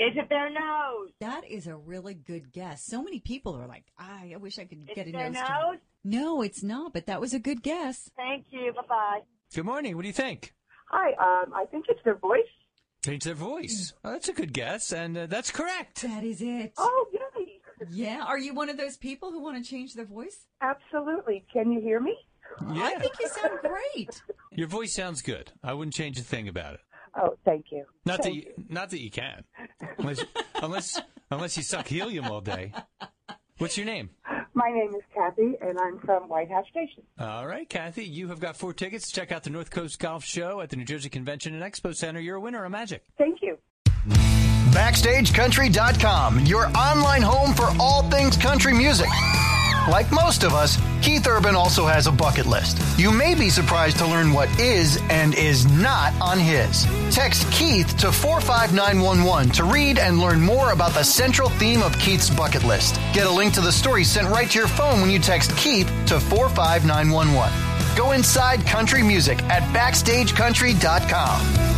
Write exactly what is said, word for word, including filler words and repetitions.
Is it their nose? That is a really good guess. So many people are like, I, I wish I could Is get it a their nose. nose? job. No, it's not, but that was a good guess. Thank you. Bye-bye. Good morning. What do you think? Hi, um, I think it's their voice. Change their voice. Oh, that's a good guess, and uh, that's correct. That is it. Oh, yay. Yeah. Are you one of those people who want to change their voice? Absolutely. Can you hear me? Yeah. I think you sound great. Your voice sounds good. I wouldn't change a thing about it. Oh, thank you. Not Thank that you, not that you can, unless unless unless you suck helium all day. What's your name? My name is Kathy, and I'm from White House Station. All right, Kathy, you have got four tickets to check out the North Coast Golf Show at the New Jersey Convention and Expo Center. You're a winner of Magic. Thank you. Backstage Country dot com, your online home for all things country music. Like most of us, Keith Urban also has a bucket list. You may be surprised to learn what is and is not on his. Text Keith to four five nine one one to read and learn more about the central theme of Keith's bucket list. Get a link to the story sent right to your phone when you text Keith to four five nine one one. Go inside country music at Backstage Country dot com.